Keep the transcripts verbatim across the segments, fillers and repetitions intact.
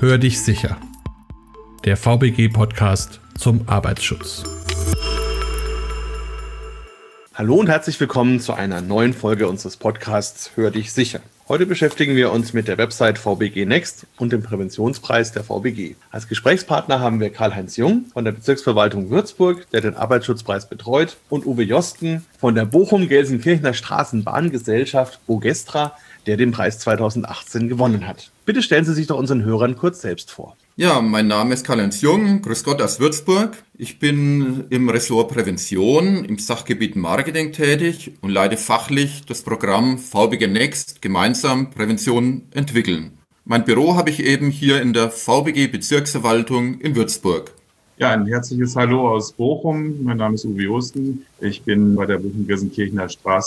Hör dich sicher. Der V B G-Podcast zum Arbeitsschutz. Hallo und herzlich willkommen zu einer neuen Folge unseres Podcasts Hör dich sicher. Heute beschäftigen wir uns mit der Website V B G Next und dem Präventionspreis der V B G. Als Gesprächspartner haben wir Karl-Heinz Jung von der Bezirksverwaltung Würzburg, der den Arbeitsschutzpreis betreut, und Uwe Josten von der Bochum-Gelsenkirchener Straßenbahngesellschaft Bogestra, der den Preis zweitausendachtzehn gewonnen hat. Bitte stellen Sie sich doch unseren Hörern kurz selbst vor. Ja, mein Name ist Karl-Heinz Jung, grüß Gott aus Würzburg. Ich bin im Ressort Prävention im Sachgebiet Marketing tätig und leite fachlich das Programm V B G Next gemeinsam Prävention entwickeln. Mein Büro habe ich eben hier in der V B G Bezirksverwaltung in Würzburg. Ja, ein herzliches Hallo aus Bochum. Mein Name ist Uwe Josten. Ich bin bei der Bochum-Gelsenkirchener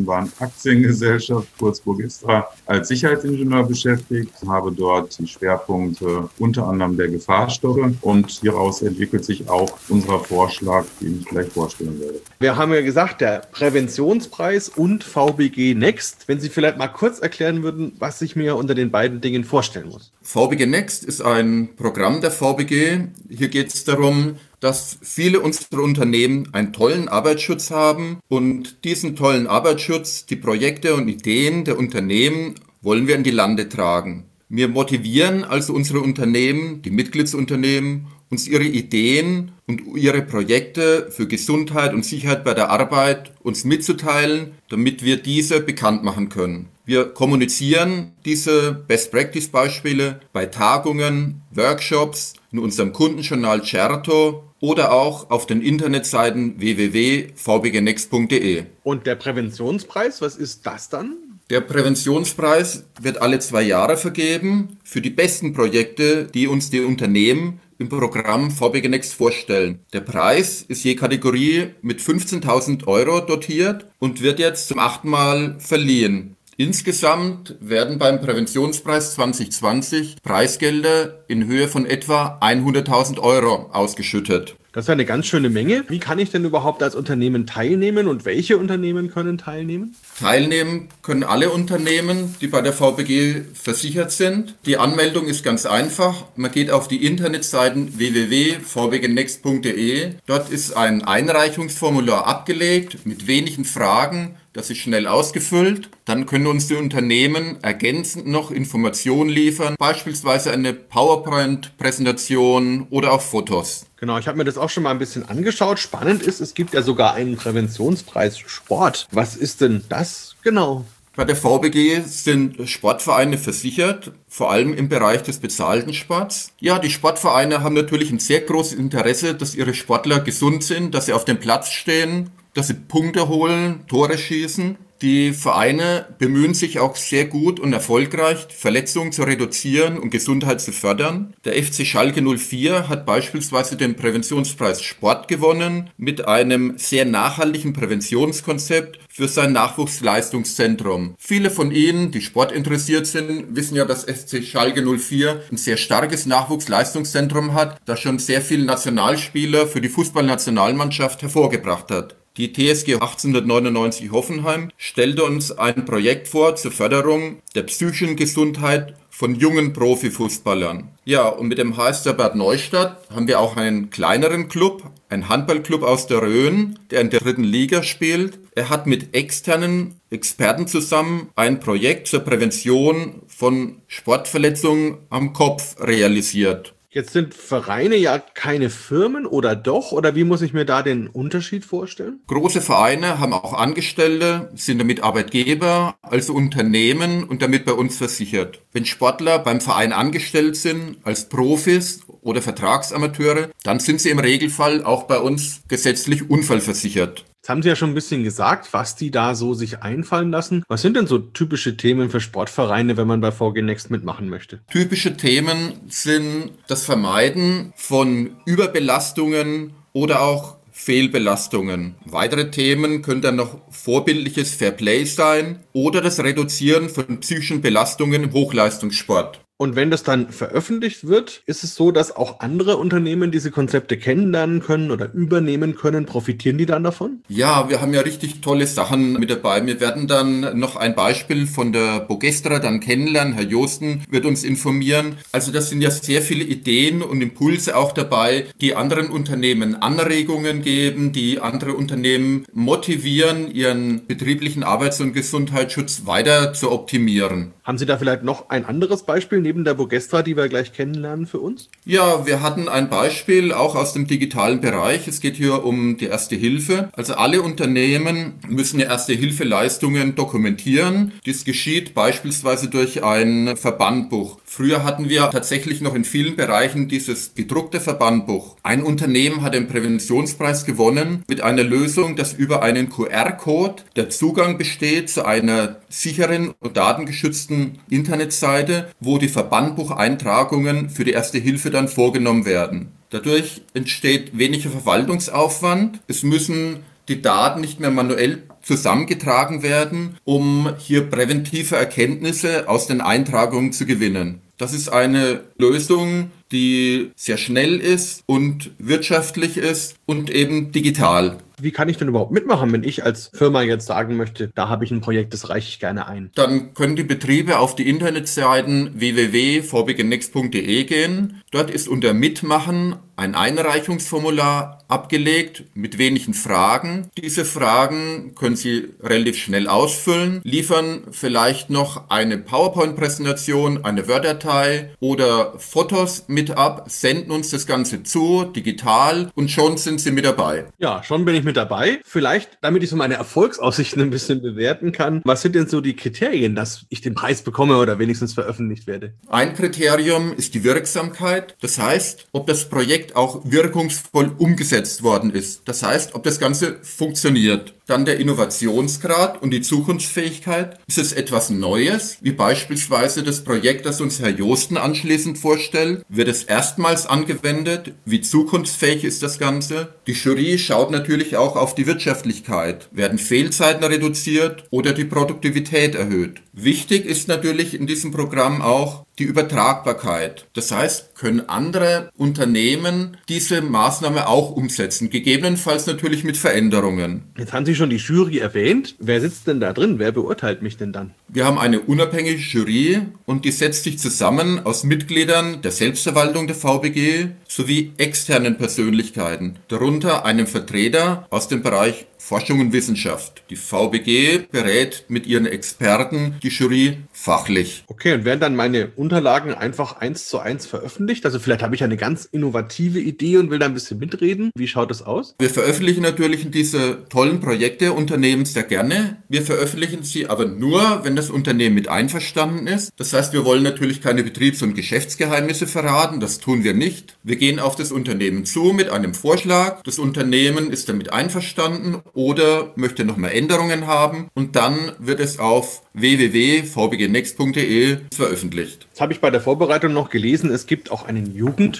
Straßenbahn-Aktiengesellschaft, kurz Bogestra, als Sicherheitsingenieur beschäftigt, habe dort die Schwerpunkte unter anderem der Gefahrstoffe, und hieraus entwickelt sich auch unser Vorschlag, den ich gleich vorstellen werde. Wir haben ja gesagt, der Präventionspreis und V B G Next. Wenn Sie vielleicht mal kurz erklären würden, was ich mir unter den beiden Dingen vorstellen muss. V B G Next ist ein Programm der V B G. Hier geht es darum, dass viele unserer Unternehmen einen tollen Arbeitsschutz haben, und diesen tollen Arbeitsschutz, die Projekte und Ideen der Unternehmen wollen wir in die Lande tragen. Wir motivieren also unsere Unternehmen, die Mitgliedsunternehmen, uns ihre Ideen und ihre Projekte für Gesundheit und Sicherheit bei der Arbeit uns mitzuteilen, damit wir diese bekannt machen können. Wir kommunizieren diese Best-Practice-Beispiele bei Tagungen, Workshops, in unserem Kundenjournal Certo oder auch auf den Internetseiten w w w punkt v b g next punkt d e. Und der Präventionspreis, was ist das dann? Der Präventionspreis wird alle zwei Jahre vergeben für die besten Projekte, die uns die Unternehmen im Programm V B G Next vorstellen. Der Preis ist je Kategorie mit fünfzehntausend Euro dotiert und wird jetzt zum achten Mal verliehen. Insgesamt werden beim Präventionspreis zwanzig zwanzig Preisgelder in Höhe von etwa hunderttausend Euro ausgeschüttet. Das ist ja eine ganz schöne Menge. Wie kann ich denn überhaupt als Unternehmen teilnehmen und welche Unternehmen können teilnehmen? Teilnehmen können alle Unternehmen, die bei der V B G versichert sind. Die Anmeldung ist ganz einfach. Man geht auf die Internetseiten w w w punkt v b g next punkt d e. Dort ist ein Einreichungsformular abgelegt mit wenigen Fragen. Das ist schnell ausgefüllt. Dann können uns die Unternehmen ergänzend noch Informationen liefern, beispielsweise eine PowerPoint-Präsentation oder auch Fotos. Genau, ich habe mir das auch schon mal ein bisschen angeschaut. Spannend ist, es gibt ja sogar einen Präventionspreis Sport. Was ist denn das genau? Bei der V B G sind Sportvereine versichert, vor allem im Bereich des bezahlten Sports. Ja, die Sportvereine haben natürlich ein sehr großes Interesse, dass ihre Sportler gesund sind, dass sie auf dem Platz stehen, dass sie Punkte holen, Tore schießen. Die Vereine bemühen sich auch sehr gut und erfolgreich, Verletzungen zu reduzieren und Gesundheit zu fördern. Der F C Schalke null vier hat beispielsweise den Präventionspreis Sport gewonnen mit einem sehr nachhaltigen Präventionskonzept für sein Nachwuchsleistungszentrum. Viele von Ihnen, die Sport interessiert sind, wissen ja, dass F C Schalke null vier ein sehr starkes Nachwuchsleistungszentrum hat, das schon sehr viele Nationalspieler für die Fußballnationalmannschaft hervorgebracht hat. Die T S G achtzehnhundertneunundneunzig Hoffenheim stellte uns ein Projekt vor zur Förderung der psychischen Gesundheit von jungen Profifußballern. Ja, und mit dem H S Bad Neustadt haben wir auch einen kleineren Club, einen Handballclub aus der Rhön, der in der dritten Liga spielt. Er hat mit externen Experten zusammen ein Projekt zur Prävention von Sportverletzungen am Kopf realisiert. Jetzt sind Vereine ja keine Firmen, oder doch? Oder wie muss ich mir da den Unterschied vorstellen? Große Vereine haben auch Angestellte, sind damit Arbeitgeber, also Unternehmen, und damit bei uns versichert. Wenn Sportler beim Verein angestellt sind, als Profis oder Vertragsamateure, dann sind sie im Regelfall auch bei uns gesetzlich unfallversichert. Jetzt haben Sie ja schon ein bisschen gesagt, was die da so sich einfallen lassen. Was sind denn so typische Themen für Sportvereine, wenn man bei V G Next mitmachen möchte? Typische Themen sind das Vermeiden von Überbelastungen oder auch Fehlbelastungen. Weitere Themen können dann noch vorbildliches Fairplay sein oder das Reduzieren von psychischen Belastungen im Hochleistungssport. Und wenn das dann veröffentlicht wird, ist es so, dass auch andere Unternehmen diese Konzepte kennenlernen können oder übernehmen können? Profitieren die dann davon? Ja, wir haben ja richtig tolle Sachen mit dabei. Wir werden dann noch ein Beispiel von der Bogestra dann kennenlernen. Herr Joosten wird uns informieren. Also das sind ja sehr viele Ideen und Impulse auch dabei, die anderen Unternehmen Anregungen geben, die andere Unternehmen motivieren, ihren betrieblichen Arbeits- und Gesundheitsschutz weiter zu optimieren. Haben Sie da vielleicht noch ein anderes Beispiel neben der Bogestra, die wir gleich kennenlernen für uns? Ja, wir hatten ein Beispiel auch aus dem digitalen Bereich. Es geht hier um die Erste Hilfe. Also alle Unternehmen müssen Erste-Hilfe-Leistungen dokumentieren. Dies geschieht beispielsweise durch ein Verbandbuch. Früher hatten wir tatsächlich noch in vielen Bereichen dieses gedruckte Verbandbuch. Ein Unternehmen hat den Präventionspreis gewonnen mit einer Lösung, dass über einen Q R-Code der Zugang besteht zu einer sicheren und datengeschützten Internetseite, wo die Verbandbucheintragungen für die Erste Hilfe dann vorgenommen werden. Dadurch entsteht weniger Verwaltungsaufwand. Es müssen die Daten nicht mehr manuell zusammengetragen werden, um hier präventive Erkenntnisse aus den Eintragungen zu gewinnen. Das ist eine Lösung, die sehr schnell ist und wirtschaftlich ist und eben digital. Wie kann ich denn überhaupt mitmachen, wenn ich als Firma jetzt sagen möchte, da habe ich ein Projekt, das reiche ich gerne ein? Dann können die Betriebe auf die Internetseiten w w w punkt v b g next punkt d e gehen. Dort ist unter Mitmachen ein Einreichungsformular abgelegt mit wenigen Fragen. Diese Fragen können Sie relativ schnell ausfüllen, liefern vielleicht noch eine PowerPoint-Präsentation, eine Word-Datei oder Fotos mit ab, senden uns das Ganze zu, digital, und schon sind Sie mit dabei. Ja, schon bin ich mit dabei. Vielleicht, damit ich so meine Erfolgsaussichten ein bisschen bewerten kann, was sind denn so die Kriterien, dass ich den Preis bekomme oder wenigstens veröffentlicht werde? Ein Kriterium ist die Wirksamkeit. Das heißt, ob das Projekt auch wirkungsvoll umgesetzt worden ist. Das heißt, ob das Ganze funktioniert. Dann der Innovationsgrad und die Zukunftsfähigkeit. Ist es etwas Neues, wie beispielsweise das Projekt, das uns Herr Joosten anschließend vorstellt? Wird es erstmals angewendet? Wie zukunftsfähig ist das Ganze? Die Jury schaut natürlich auch auf die Wirtschaftlichkeit. Werden Fehlzeiten reduziert oder die Produktivität erhöht? Wichtig ist natürlich in diesem Programm auch die Übertragbarkeit. Das heißt, können andere Unternehmen diese Maßnahme auch umsetzen, gegebenenfalls natürlich mit Veränderungen. Jetzt haben Sie schon die Jury erwähnt. Wer sitzt denn da drin? Wer beurteilt mich denn dann? Wir haben eine unabhängige Jury und die setzt sich zusammen aus Mitgliedern der Selbstverwaltung der V B G sowie externen Persönlichkeiten, darunter einem Vertreter aus dem Bereich Forschung und Wissenschaft. Die V B G berät mit ihren Experten die Jury fachlich. Okay, und werden dann meine Unterlagen einfach eins zu eins veröffentlicht? Also vielleicht habe ich eine ganz innovative Idee und will da ein bisschen mitreden. Wie schaut das aus? Wir veröffentlichen natürlich diese tollen Projekte Unternehmens sehr gerne. Wir veröffentlichen sie aber nur, wenn das Unternehmen mit einverstanden ist. Das heißt, wir wollen natürlich keine Betriebs- und Geschäftsgeheimnisse verraten. Das tun wir nicht. Wir gehen auf das Unternehmen zu mit einem Vorschlag. Das Unternehmen ist damit einverstanden oder möchte nochmal Änderungen haben, und dann wird es auf w w w punkt v b g next punkt d e veröffentlicht. Jetzt habe ich bei der Vorbereitung noch gelesen, es gibt auch einen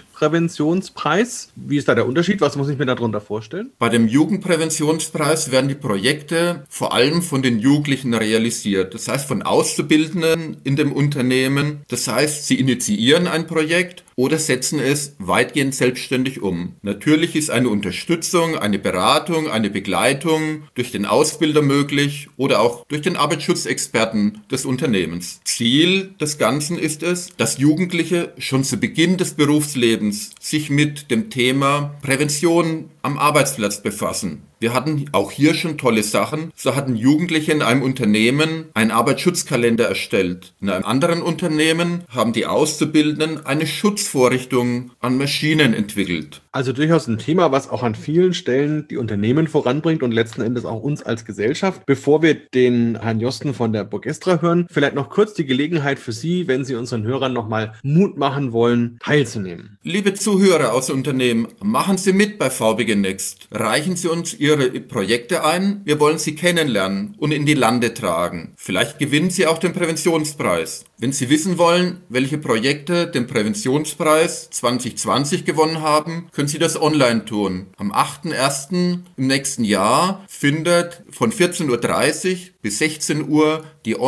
Jugendpräventionspreis. Wie ist da der Unterschied? Was muss ich mir darunter vorstellen? Bei dem Jugendpräventionspreis werden die Projekte vor allem von den Jugendlichen realisiert. Das heißt, von Auszubildenden in dem Unternehmen. Das heißt, sie initiieren ein Projekt oder setzen es weitgehend selbstständig um. Natürlich ist eine Unterstützung, eine Beratung, eine Begleitung durch den Ausbilder möglich oder auch durch den Arbeitsschutzexperten des Unternehmens. Ziel des Ganzen ist es, dass Jugendliche schon zu Beginn des Berufslebens sich mit dem Thema Prävention am Arbeitsplatz befassen. Wir hatten auch hier schon tolle Sachen. So hatten Jugendliche in einem Unternehmen einen Arbeitsschutzkalender erstellt. In einem anderen Unternehmen haben die Auszubildenden eine Schutzvorrichtung an Maschinen entwickelt. Also durchaus ein Thema, was auch an vielen Stellen die Unternehmen voranbringt und letzten Endes auch uns als Gesellschaft. Bevor wir den Herrn Joosten von der Bogestra hören, vielleicht noch kurz die Gelegenheit für Sie, wenn Sie unseren Hörern nochmal Mut machen wollen, teilzunehmen. Liebe Zuhörer aus Unternehmen, machen Sie mit bei V B G Next. Reichen Sie uns Ihre Projekte ein. Wir wollen Sie kennenlernen und in die Lande tragen. Vielleicht gewinnen Sie auch den Präventionspreis. Wenn Sie wissen wollen, welche Projekte den Präventionspreis zwanzig zwanzig gewonnen haben, können Sie das online tun. Am achten ersten im nächsten Jahr findet von vierzehn Uhr dreißig bis bis sechzehn Uhr die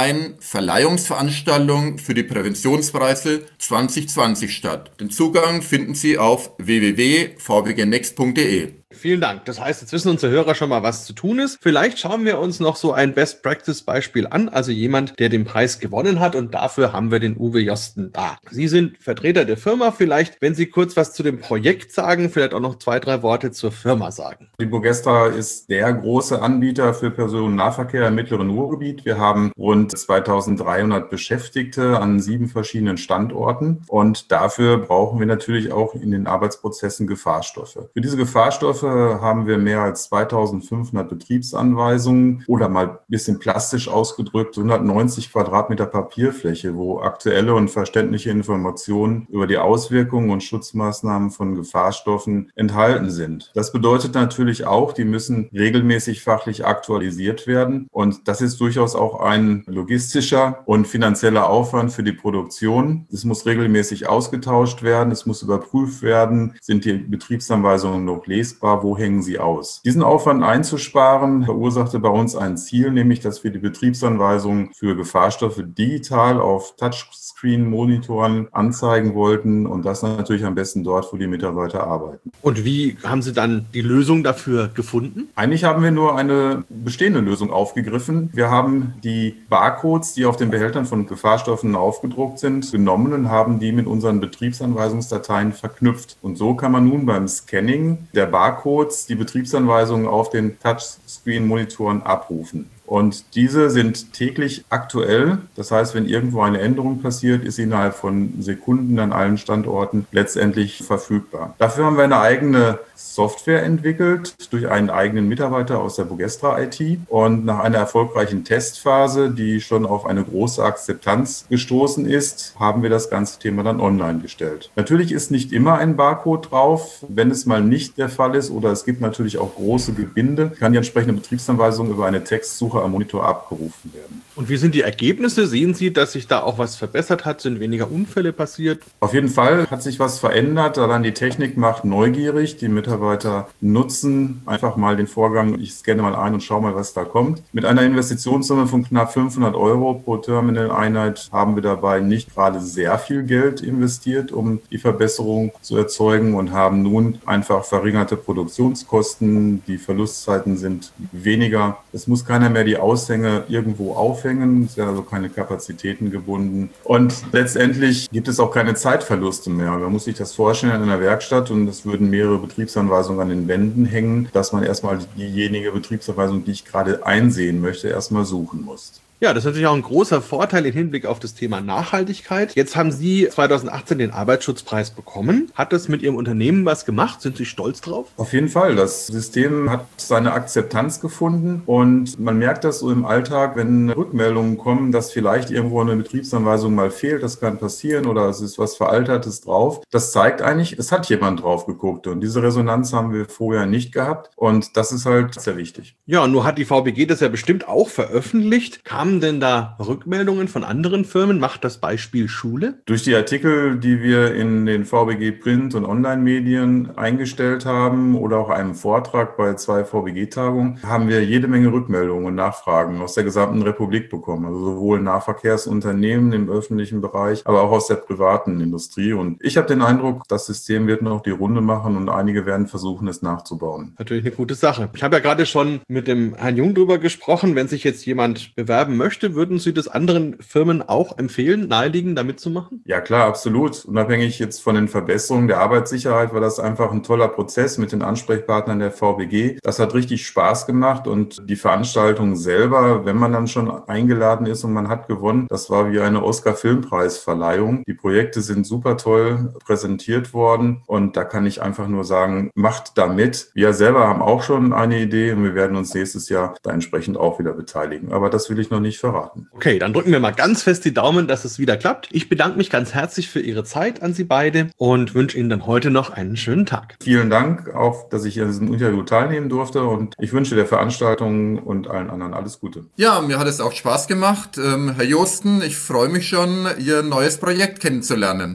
Online-Verleihungsveranstaltung für die Präventionspreise zwanzig zwanzig statt. Den Zugang finden Sie auf w w w punkt v b g next punkt d e. Vielen Dank. Das heißt, jetzt wissen unsere Hörer schon mal, was zu tun ist. Vielleicht schauen wir uns noch so ein Best-Practice-Beispiel an, also jemand, der den Preis gewonnen hat, und dafür haben wir den Uwe Josten da. Sie sind Vertreter der Firma. Vielleicht, wenn Sie kurz was zu dem Projekt sagen, vielleicht auch noch zwei, drei Worte zur Firma sagen. Die Bogestra ist der große Anbieter für Personennahverkehr im mittleren Ruhrgebiet. Wir haben rund zweitausenddreihundert Beschäftigte an sieben verschiedenen Standorten, und dafür brauchen wir natürlich auch in den Arbeitsprozessen Gefahrstoffe. Für diese Gefahrstoffe haben wir mehr als zweitausendfünfhundert Betriebsanweisungen oder mal ein bisschen plastisch ausgedrückt hundertneunzig Quadratmeter Papierfläche, wo aktuelle und verständliche Informationen über die Auswirkungen und Schutzmaßnahmen von Gefahrstoffen enthalten sind. Das bedeutet natürlich auch, die müssen regelmäßig fachlich aktualisiert werden, und das ist durchaus auch ein logistischer und finanzieller Aufwand für die Produktion. Es muss regelmäßig ausgetauscht werden, es muss überprüft werden, sind die Betriebsanweisungen noch lesbar, wo hängen sie aus. Diesen Aufwand einzusparen verursachte bei uns ein Ziel, nämlich dass wir die Betriebsanweisungen für Gefahrstoffe digital auf Touchscreen-Monitoren anzeigen wollten, und das natürlich am besten dort, wo die Mitarbeiter arbeiten. Und wie haben Sie dann die Lösung dafür gefunden? Eigentlich haben wir nur eine bestehende Lösung aufgegriffen. Wir haben die Barcodes, die auf den Behältern von Gefahrstoffen aufgedruckt sind, genommen und haben die mit unseren Betriebsanweisungsdateien verknüpft. Und so kann man nun beim Scanning der Barcodes die Betriebsanweisungen auf den Touchscreen-Monitoren abrufen. Und diese sind täglich aktuell. Das heißt, wenn irgendwo eine Änderung passiert, ist sie innerhalb von Sekunden an allen Standorten letztendlich verfügbar. Dafür haben wir eine eigene Software entwickelt durch einen eigenen Mitarbeiter aus der Bogestra I T. Und nach einer erfolgreichen Testphase, die schon auf eine große Akzeptanz gestoßen ist, haben wir das ganze Thema dann online gestellt. Natürlich ist nicht immer ein Barcode drauf. Wenn es mal nicht der Fall ist oder es gibt natürlich auch große Gebinde, kann die entsprechende Betriebsanweisung über eine Textsuche am Monitor abgerufen werden. Und wie sind die Ergebnisse? Sehen Sie, dass sich da auch was verbessert hat? Sind weniger Unfälle passiert? Auf jeden Fall hat sich was verändert. Allein die Technik macht neugierig. Die Mitarbeiter nutzen einfach mal den Vorgang. Ich scanne mal ein und schaue mal, was da kommt. Mit einer Investitionssumme von knapp fünfhundert Euro pro Terminal-Einheit haben wir dabei nicht gerade sehr viel Geld investiert, um die Verbesserung zu erzeugen, und haben nun einfach verringerte Produktionskosten. Die Verlustzeiten sind weniger. Es muss keiner mehr die Aushänge irgendwo aufhängen. Es werden also keine Kapazitäten gebunden. Und letztendlich gibt es auch keine Zeitverluste mehr. Man muss sich das vorstellen in einer Werkstatt, und es würden mehrere Betriebsanweisungen an den Wänden hängen, dass man erstmal diejenige Betriebsanweisung, die ich gerade einsehen möchte, erstmal suchen muss. Ja, das ist natürlich auch ein großer Vorteil im Hinblick auf das Thema Nachhaltigkeit. Jetzt haben Sie zweitausendachtzehn den Arbeitsschutzpreis bekommen. Hat das mit Ihrem Unternehmen was gemacht? Sind Sie stolz drauf? Auf jeden Fall. Das System hat seine Akzeptanz gefunden, und man merkt das so im Alltag, wenn Rückmeldungen kommen, dass vielleicht irgendwo eine Betriebsanweisung mal fehlt. Das kann passieren, oder es ist was Veraltetes drauf. Das zeigt eigentlich, es hat jemand drauf geguckt, und diese Resonanz haben wir vorher nicht gehabt, und das ist halt sehr wichtig. Ja, und nur hat die V B G das ja bestimmt auch veröffentlicht. Kam denn da Rückmeldungen von anderen Firmen? Macht das Beispiel Schule? Durch die Artikel, die wir in den V B G Print- und Online-Medien eingestellt haben, oder auch einem Vortrag bei zwei V B G-Tagungen, haben wir jede Menge Rückmeldungen und Nachfragen aus der gesamten Republik bekommen. Also sowohl Nahverkehrsunternehmen im öffentlichen Bereich, aber auch aus der privaten Industrie. Und ich habe den Eindruck, das System wird noch die Runde machen, und einige werden versuchen, es nachzubauen. Natürlich eine gute Sache. Ich habe ja gerade schon mit dem Herrn Jung drüber gesprochen. Wenn sich jetzt jemand bewerben möchte, würden Sie das anderen Firmen auch empfehlen, naheliegen, da mitzumachen? Ja klar, absolut. Unabhängig jetzt von den Verbesserungen der Arbeitssicherheit war das einfach ein toller Prozess mit den Ansprechpartnern der V B G. Das hat richtig Spaß gemacht, und die Veranstaltung selber, wenn man dann schon eingeladen ist und man hat gewonnen, das war wie eine Oscar-Filmpreisverleihung. Die Projekte sind super toll präsentiert worden, und da kann ich einfach nur sagen, macht da mit. Wir selber haben auch schon eine Idee, und wir werden uns nächstes Jahr da entsprechend auch wieder beteiligen. Aber das will ich noch nicht verraten. Okay, dann drücken wir mal ganz fest die Daumen, dass es wieder klappt. Ich bedanke mich ganz herzlich für Ihre Zeit an Sie beide und wünsche Ihnen dann heute noch einen schönen Tag. Vielen Dank auch, dass ich an diesem Interview teilnehmen durfte, und ich wünsche der Veranstaltung und allen anderen alles Gute. Ja, mir hat es auch Spaß gemacht. Ähm, Herr Josten, ich freue mich schon, Ihr neues Projekt kennenzulernen.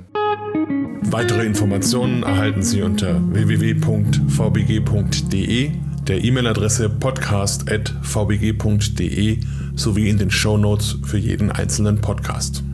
Weitere Informationen erhalten Sie unter w w w punkt v b g punkt d e, der E-Mail-Adresse podcast at v b g punkt d e sowie in den Shownotes für jeden einzelnen Podcast.